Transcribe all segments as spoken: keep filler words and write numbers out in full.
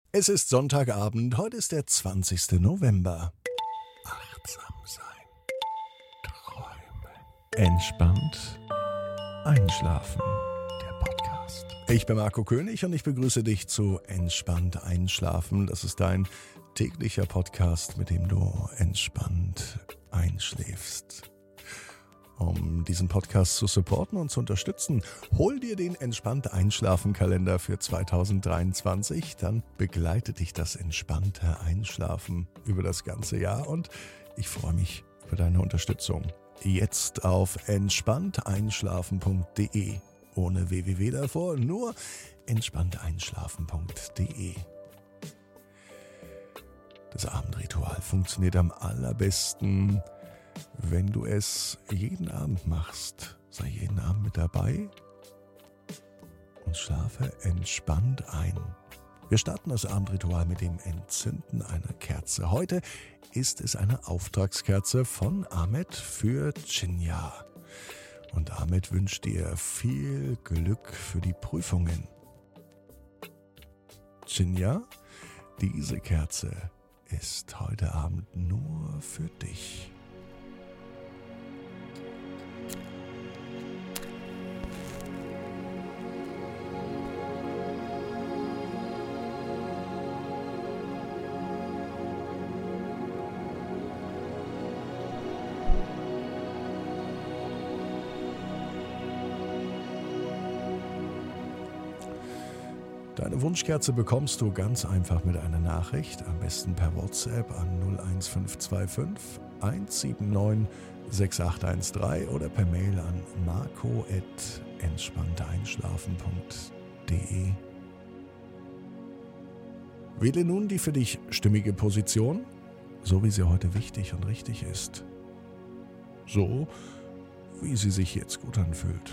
Es ist Sonntagabend, heute ist der zwanzigster November. Achtsam sein, träumen, entspannt einschlafen. Der Podcast. Ich bin Marco König und ich begrüße dich zu Entspannt einschlafen. Das ist dein täglicher Podcast, mit dem du entspannt einschläfst. Um diesen Podcast zu supporten und zu unterstützen, hol dir den Entspannt Einschlafen Kalender für zweitausenddreiundzwanzig. Dann begleitet dich das entspannte Einschlafen über das ganze Jahr und ich freue mich über deine Unterstützung. Jetzt auf entspannt einschlafen punkt de. Ohne w w w davor, nur entspannt einschlafen punkt de. Das Abendritual funktioniert am allerbesten, wenn du es jeden Abend machst. Sei jeden Abend mit dabei und schlafe entspannt ein. Wir starten das Abendritual mit dem Entzünden einer Kerze. Heute ist es eine Auftragskerze von Ahmed für Chinya. Und Ahmed wünscht dir viel Glück für die Prüfungen. Chinya, diese Kerze ist heute Abend nur für dich. Deine Wunschkerze bekommst du ganz einfach mit einer Nachricht, am besten per WhatsApp an null eins fünf zwei fünf eins sieben neun sechs acht eins drei oder per Mail an marco at entspannt einschlafen punkt de. Wähle nun die für dich stimmige Position, so wie sie heute wichtig und richtig ist. So, wie sie sich jetzt gut anfühlt.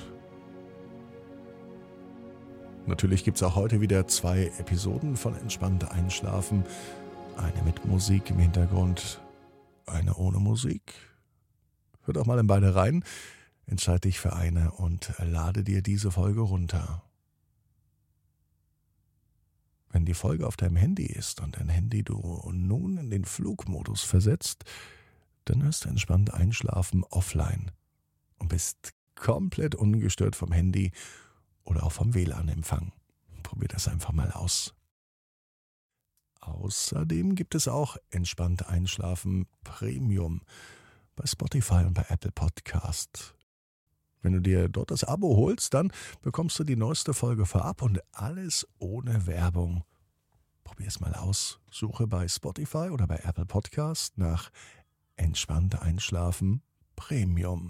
Natürlich gibt es auch heute wieder zwei Episoden von Entspannt Einschlafen. Eine mit Musik im Hintergrund, eine ohne Musik. Hör doch mal in beide rein, entscheide dich für eine und lade dir diese Folge runter. Wenn die Folge auf deinem Handy ist und dein Handy du nun in den Flugmodus versetzt, dann hast du Entspannt Einschlafen offline und bist komplett ungestört vom Handy oder auch vom W L A N-Empfang. Probier das einfach mal aus. Außerdem gibt es auch Entspannt Einschlafen Premium bei Spotify und bei Apple Podcast. Wenn du dir dort das Abo holst, dann bekommst du die neueste Folge vorab und alles ohne Werbung. Probier es mal aus. Suche bei Spotify oder bei Apple Podcast nach Entspannt Einschlafen Premium.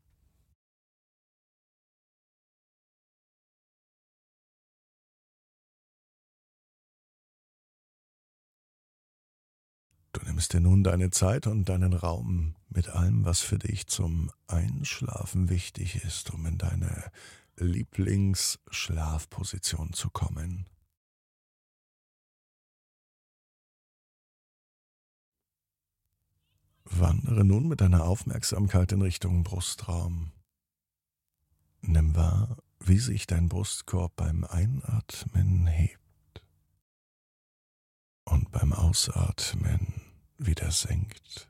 Du nimmst dir nun deine Zeit und deinen Raum mit allem, was für dich zum Einschlafen wichtig ist, um in deine Lieblingsschlafposition zu kommen. Wandere nun mit deiner Aufmerksamkeit in Richtung Brustraum. Nimm wahr, wie sich dein Brustkorb beim Einatmen hebt und beim Ausatmen wieder senkt.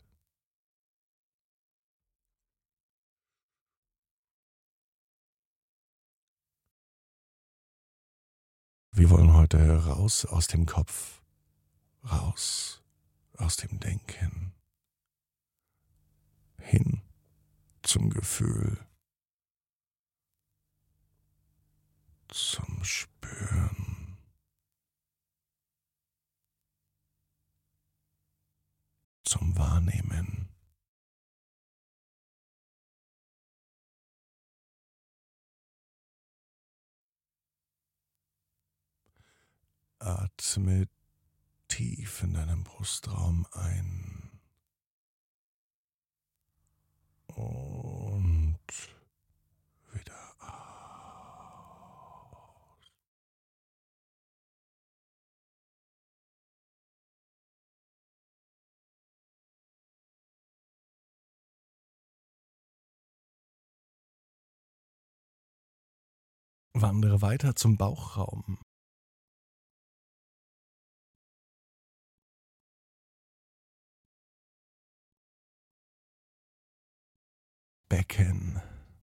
Wir wollen heute raus aus dem Kopf, raus aus dem Denken, hin zum Gefühl, zum Spüren, zum Wahrnehmen. Atme tief in deinem Brustraum ein und wieder aus. Wandere weiter zum Bauchraum. Becken,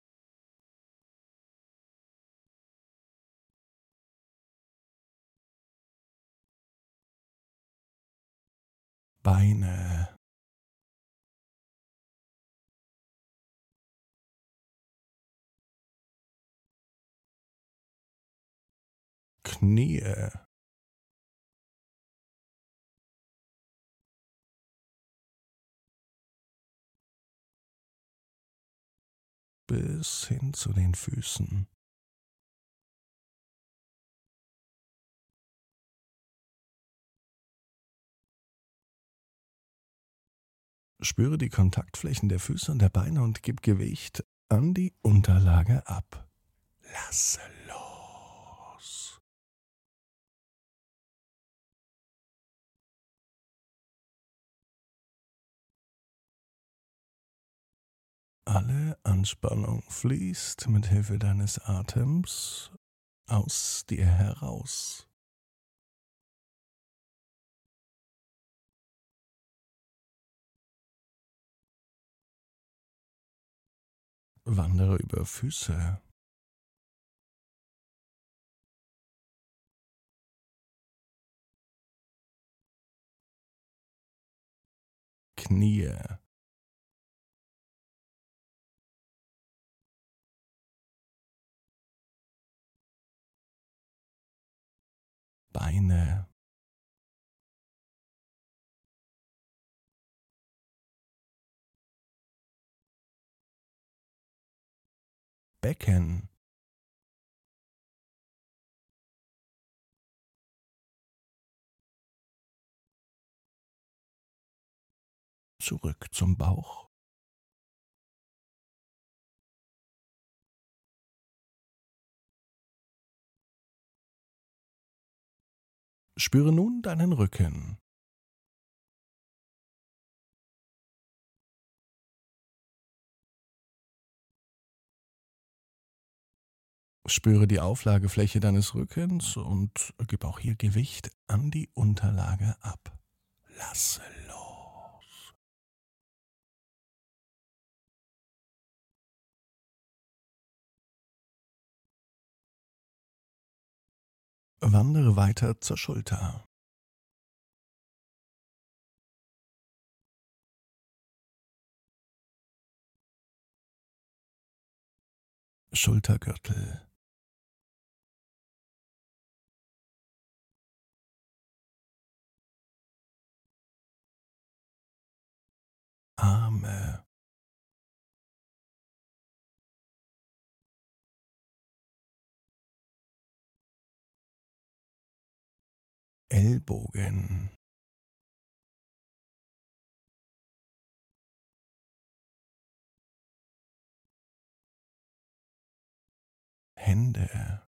Beine, Knie, bis hin zu den Füßen. Spüre die Kontaktflächen der Füße und der Beine und gib Gewicht an die Unterlage ab. Lasse los. Alle Anspannung fließt mit Hilfe deines Atems aus dir heraus. Wandere über Füße, Knie, Beine, Becken, zurück zum Bauch. Spüre nun deinen Rücken. Spüre die Auflagefläche deines Rückens und gib auch hier Gewicht an die Unterlage ab. Lasse los. Wandere weiter zur Schulter. Schultergürtel, Arme, Ellbogen, Hände,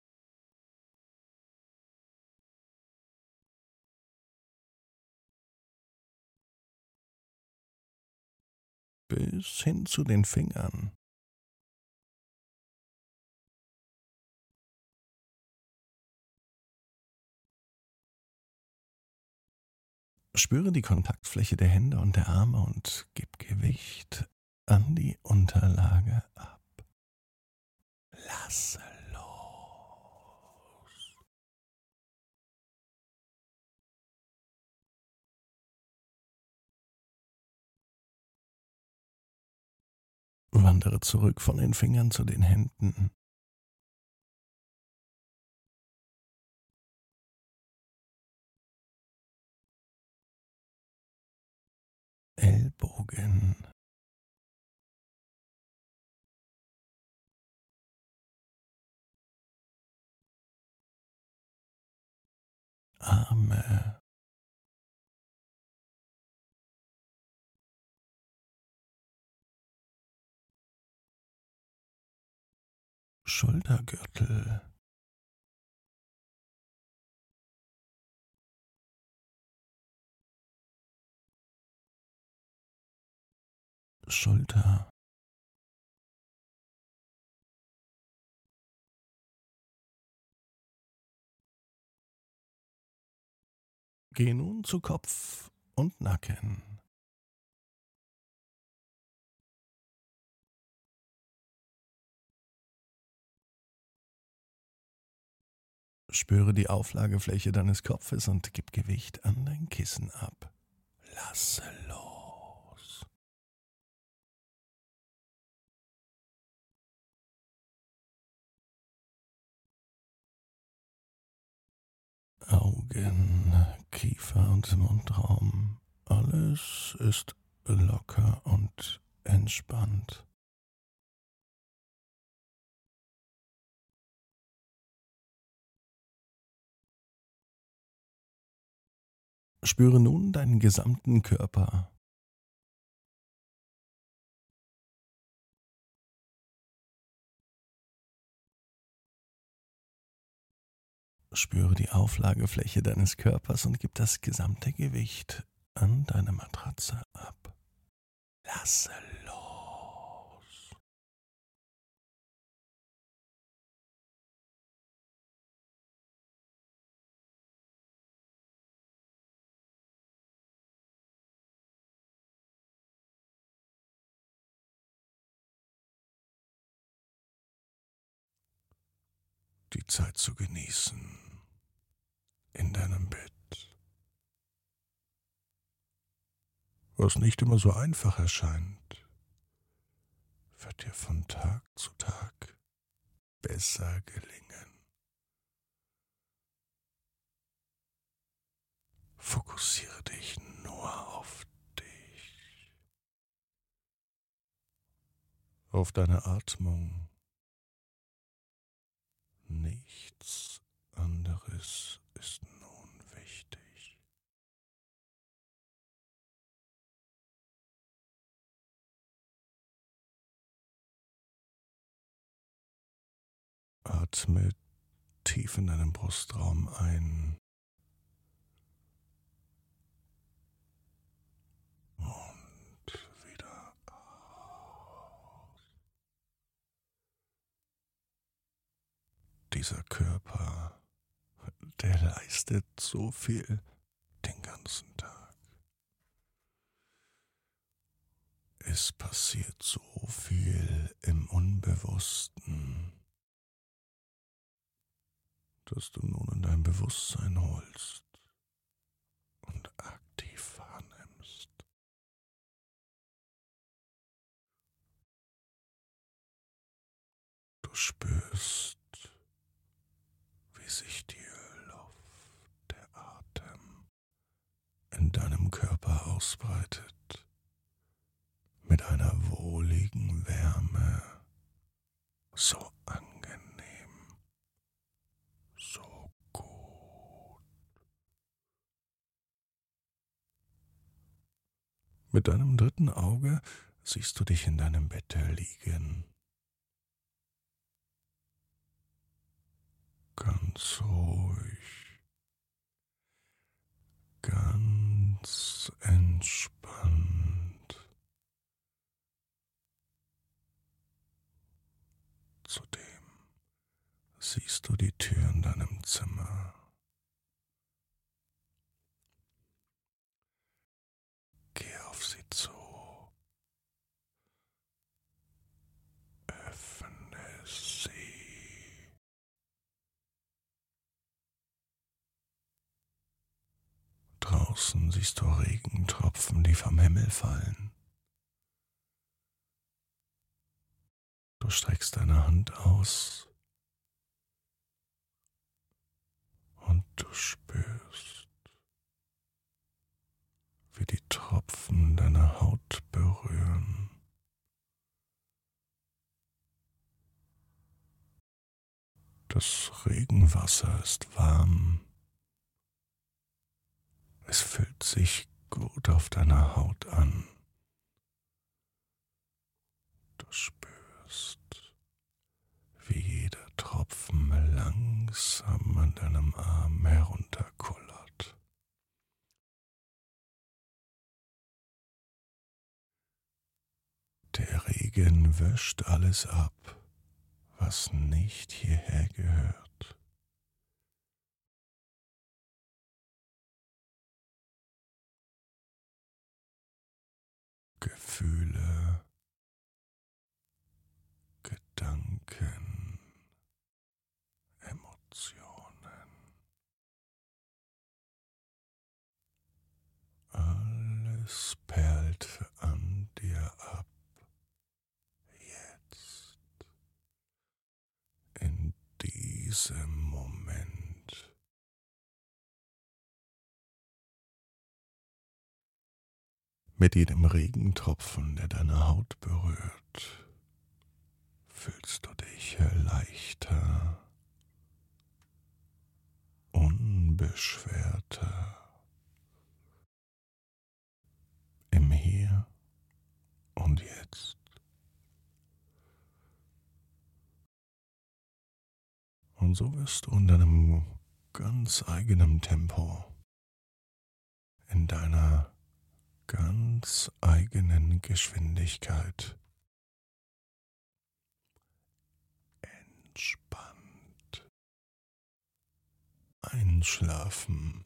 bis hin zu den Fingern. Spüre die Kontaktfläche der Hände und der Arme und gib Gewicht an die Unterlage ab. Lasse los. Wandere zurück von den Fingern zu den Händen. Ellbogen, Arme, Schultergürtel, Schulter, geh nun zu Kopf und Nacken. Spüre die Auflagefläche deines Kopfes und gib Gewicht an dein Kissen ab. Lasse los. Augen, Kiefer und Mundraum. Alles ist locker und entspannt. Spüre nun deinen gesamten Körper. Spüre die Auflagefläche deines Körpers und gib das gesamte Gewicht an deine Matratze ab. Lasse los. Die Zeit zu genießen in deinem Bett. Was nicht immer so einfach erscheint, wird dir von Tag zu Tag besser gelingen. Fokussiere dich nur auf dich, auf deine Atmung. Nichts anderes ist nun wichtig. Atme tief in deinen Brustraum ein und wieder aus. Dieser Körper, der leistet so viel den ganzen Tag. Es passiert so viel im Unbewussten, dass du nun in dein Bewusstsein holst und aktiv wahrnimmst. Du spürst, wie sich die Luft, der Atem in deinem Körper ausbreitet, mit einer wohligen Wärme, so angenehm, so gut. Mit deinem dritten Auge siehst du dich in deinem Bett liegen. Ganz ruhig, ganz entspannt. Zudem siehst du die Tür in deinem Zimmer. Geh auf sie zu. Öffne sie. Draußen siehst du Regentropfen, die vom Himmel fallen. Du streckst deine Hand aus und du spürst, wie die Tropfen deine Haut berühren. Das Regenwasser ist warm. Es fühlt sich gut auf deiner Haut an. Du spürst, wie jeder Tropfen langsam an deinem Arm herunterkullert. Der Regen wäscht alles ab, was nicht hierher gehört. Gefühle, Gedanken, Emotionen. Alles perlt an dir ab. Jetzt, in diesem Moment. Mit jedem Regentropfen, der deine Haut berührt, fühlst du dich leichter, unbeschwerter, im Hier und Jetzt. Und so wirst du in deinem ganz eigenen Tempo, in deiner ganz eigenen Geschwindigkeit entspannt einschlafen.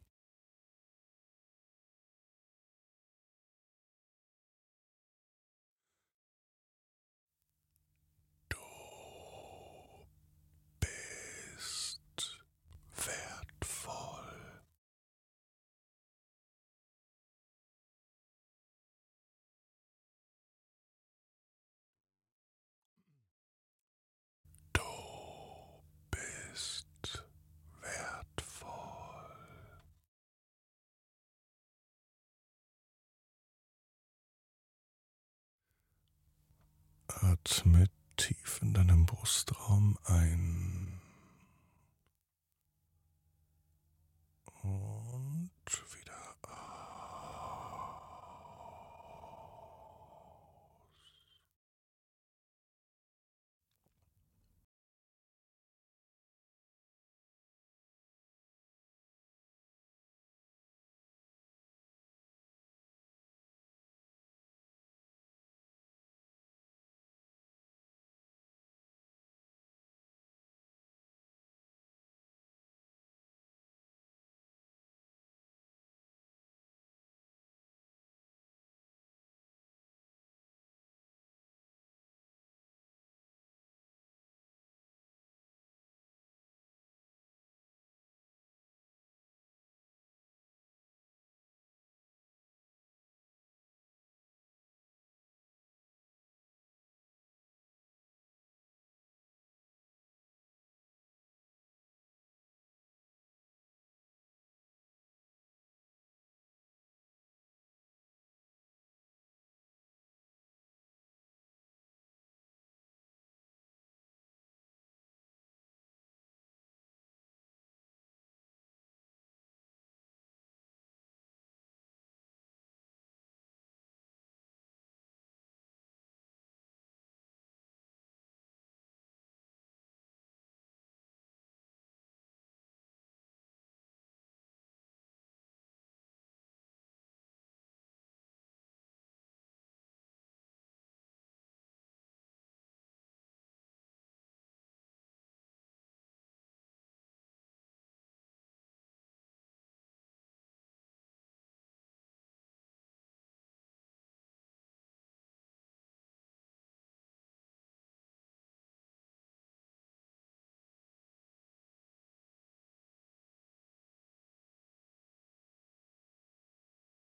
Du bist wertvoll. Du bist wertvoll. Atme tief in deinem Brustraum ein